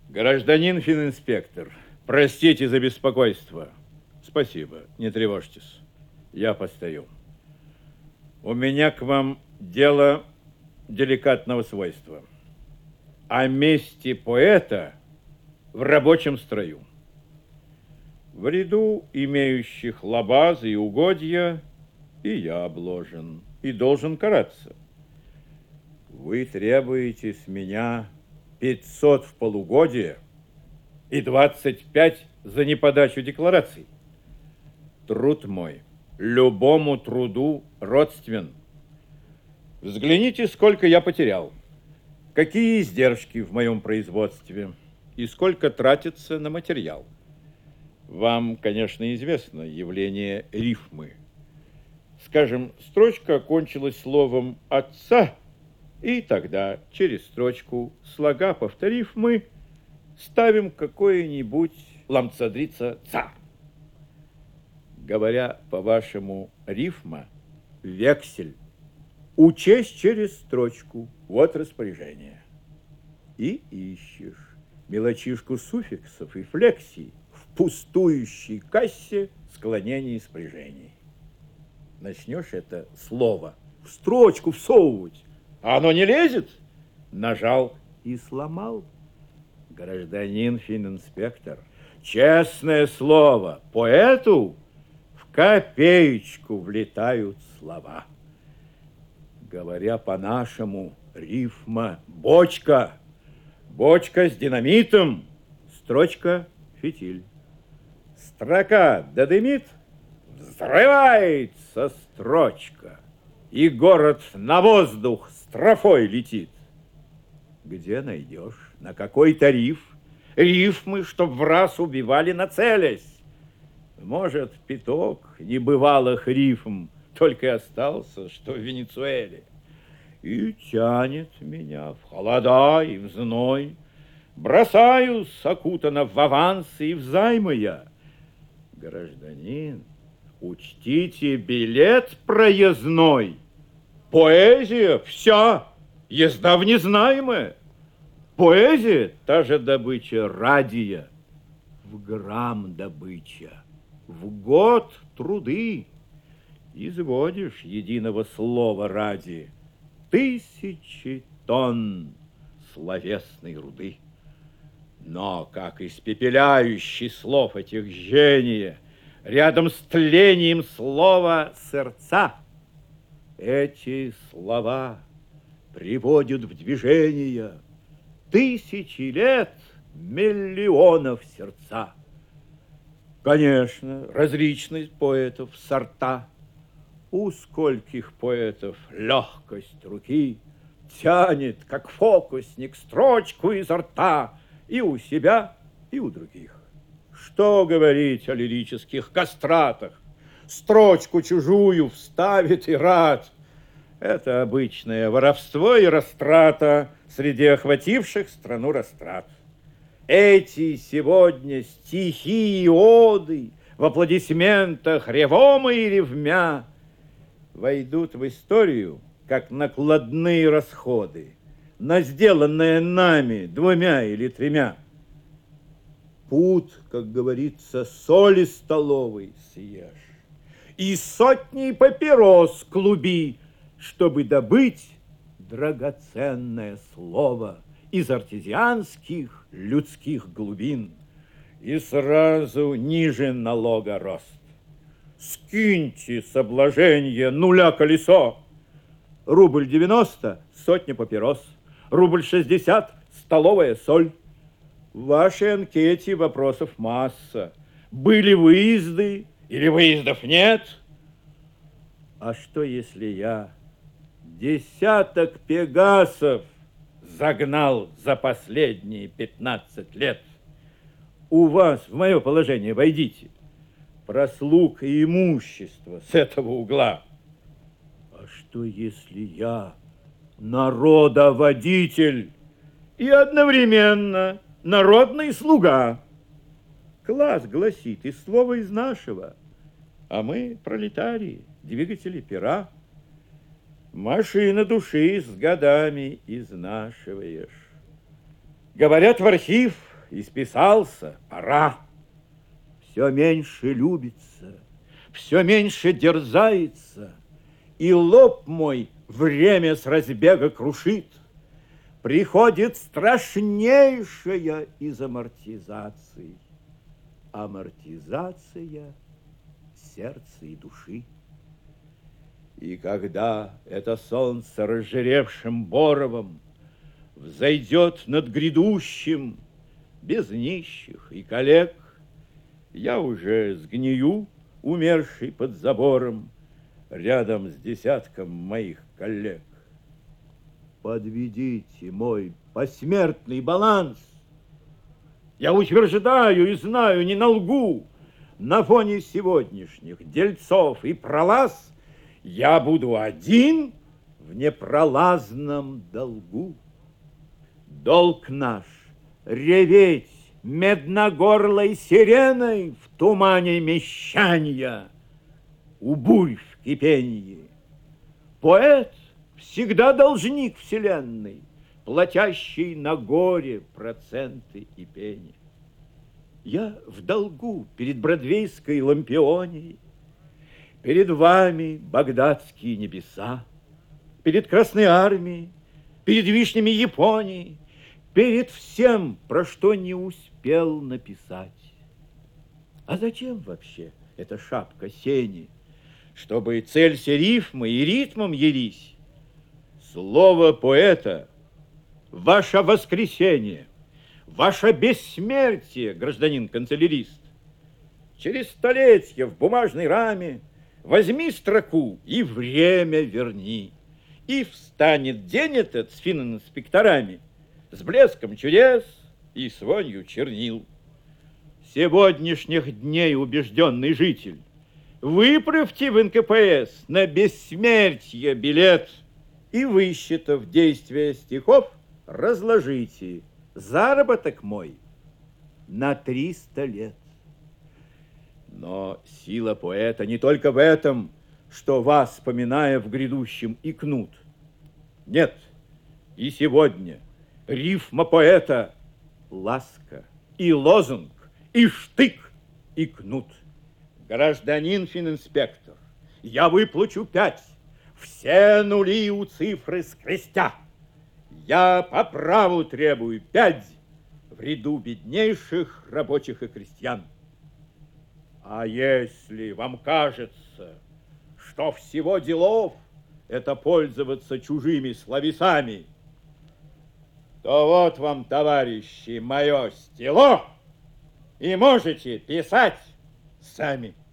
Гражданин фининспектор, простите за беспокойство. Спасибо, не тревожьтесь. Я постою. У меня к вам дело деликатного свойства. О месте поэта в рабочем строю. В ряду имеющих лабазы и угодья и я обложен, и должен караться. Вы требуете с меня 500 в полугодие и 25 за неподачу деклараций. Труд мой любому труду родствен. Взгляните, сколько я потерял, какие издержки в моем производстве и сколько тратится на материал. Вам, конечно, известно явление рифмы. Скажем, строчка окончилась словом «отца», и тогда через строчку, слога повторив, мы ставим какое-нибудь ламцадрица «ца». Говоря по-вашему, рифма, вексель, учесть через строчку, вот распоряжение. И ищешь мелочишку суффиксов и флексий в пустующей кассе склонений и спряжений. Начнешь это слово в строчку всовывать, а оно не лезет. Нажал и сломал. Гражданин фининспектор, честное слово, поэту в копеечку влетают слова. Говоря по-нашему, рифма бочка. Бочка с динамитом, строчка фитиль. Строка додымит, взрывается строчка, и город на воздух строфой летит. Где найдешь, на какой тариф, рифмы, чтоб в раз убивали нацелясь? Может, пяток небывалых рифм только и остался, что в Венесуэле. И тянет меня в холода и в зной. Бросаюсь, окутана в авансы и в займы я. Гражданин, учтите билет проездной. Поэзия вся, езда в незнаемое. Поэзия та же добыча радия, в грамм добыча, в год труды. Изводишь единого слова ради тысячи тонн словесной руды. Но как испепеляющий слов этих жжение рядом с тлением слова сердца, эти слова приводят в движение тысячи лет миллионов сердца. Конечно, различность поэтов, сорта. У скольких поэтов легкость руки тянет, как фокусник, строчку изо рта и у себя, и у других. Что говорить о лирических кастратах? Строчку чужую вставит и рад. Это обычное воровство и растрата среди охвативших страну растрат. Эти сегодня стихи и оды в аплодисментах ревом и ревмя войдут в историю как накладные расходы на сделанное нами 2 или 3. Пуд, как говорится, соли столовой съешь и сотни папирос клуби, чтобы добыть драгоценное слово из артезианских людских глубин. И сразу ниже налога рост. Скиньте с обложения нуля колесо. Рубль 90 – сотня папирос. Рубль 60 – столовая соль. В вашей анкете вопросов масса. Были выезды или выездов нет? А что, если я десяток пегасов загнал за последние 15 лет? У вас в мое положение войдите. Прослуг и имущество с этого угла. А что, если я народоводитель и одновременно народный слуга? Класс гласит и слово из нашего, а мы пролетарии, двигатели пера. Машина души с годами изнашиваешь. Говорят, в архив исписался, пора. Все меньше любится, все меньше дерзается, и лоб мой время с разбега крушит. Приходит страшнейшая из амортизаций. Амортизация сердца и души. И когда это солнце разжиревшим боровом взойдет над грядущим, без нищих и коллег, я уже сгнию, умерший под забором, рядом с десятком моих коллег. Подведите мой посмертный баланс. Я утверждаю и знаю, не налгу, на фоне сегодняшних дельцов и пролаз я буду один в непролазном долгу. Долг наш реветь медногорлой сиреной в тумане мещанья, у бурь в кипенье. Поэт всегда должник вселенной, платящий на горе проценты и пени. Я в долгу перед бродвейской лампионией, перед вами багдадские небеса, перед Красной Армией, перед вишнями Японии, перед всем, про что не успел написать. А зачем вообще эта шапка сени? Чтобы целься рифмой и ритмом ярись. Слово поэта — ваше воскресенье, ваше бессмертие, гражданин канцелярист. Через столетия в бумажной раме возьми строку и время верни. И встанет день этот с финн-инспекторами, с блеском чудес и с вонью чернил. Сегодняшних дней убежденный житель, выправьте в НКПС на бессмертие билет и, высчитав действия стихов, разложите заработок мой на 300 лет. Но сила поэта не только в этом, что вас, вспоминая в грядущем, икнут. Нет, и сегодня рифма поэта — ласка, и лозунг, и штык, и кнут. Гражданин фининспектор, я выплачу 5, все нули у цифры скрестя. Я по праву требую 5 в ряду беднейших рабочих и крестьян. А если вам кажется, что всего делов это пользоваться чужими словесами, то вот вам, товарищи, мое стело, и можете писать сами.